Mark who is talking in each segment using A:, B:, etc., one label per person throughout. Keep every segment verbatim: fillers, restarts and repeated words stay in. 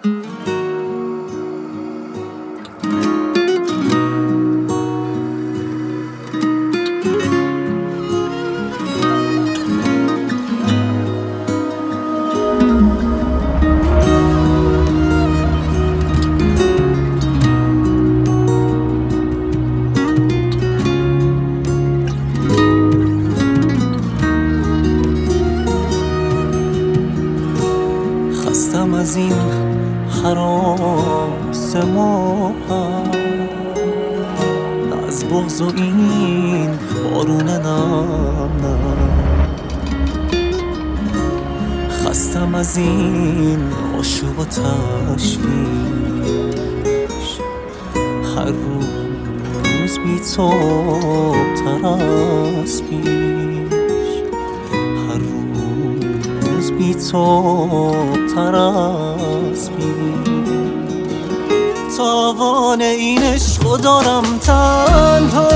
A: خستم از این هراس محبت، از بغض و این بارون نم نم. خستم از این آشوب و تشویش، هر روز بی تو تر از پیش، هر روز بی تو تر از پیش. تاوان این عشقو دارم تنها،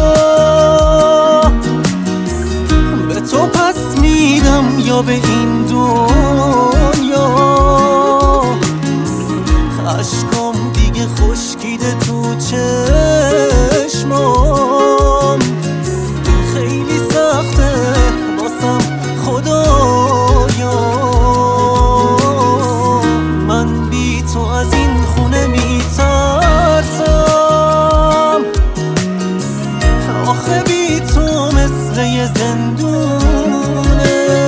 A: به تو پس میدم یا به این دنیا. اشکام دیگه خشکیده تو چشمام، خیلی سخته واسم خدایا. من بی تو از این خونه میترسم، آخه بی تو مثل یه زندونه.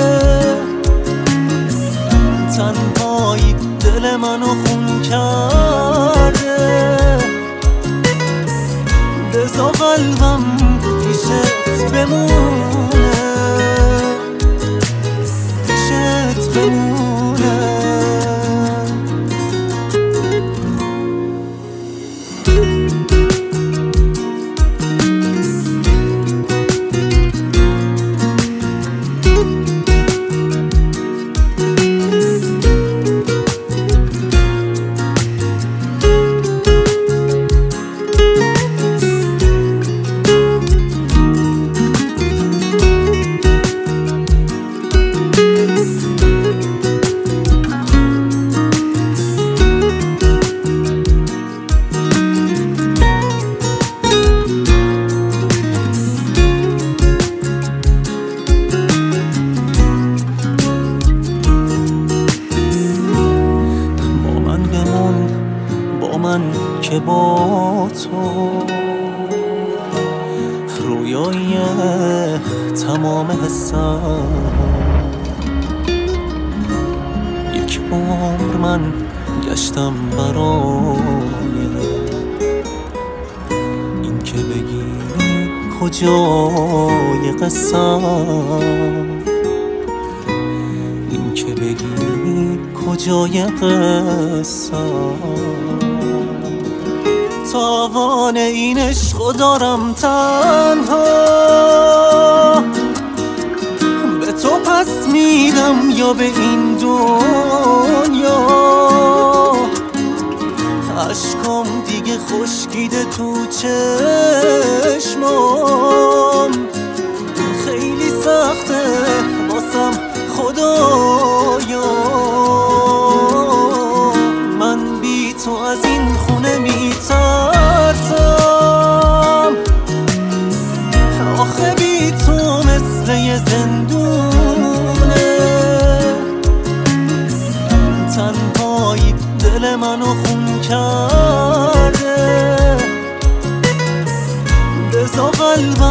A: تنهایی دل منو خون کرده، بزا قلبم پیشت بمونه، پیشت بمونه. من که با تو رویای تمام حسم، یک عمر من گشتم برای این که بگی کجای قصم، این که بگی کجای قصم. تاوان این عشقو دارم تنها، به تو پس میدم یا به این دنیا. اشکام دیگه خشکیده تو چشمام، خیلی سخته واسم خدایا. من بی تو از این خونه میترسم، آخه بی تو مثل یه زندونه. تنهایی دل منو خون کرده، بزا قلبم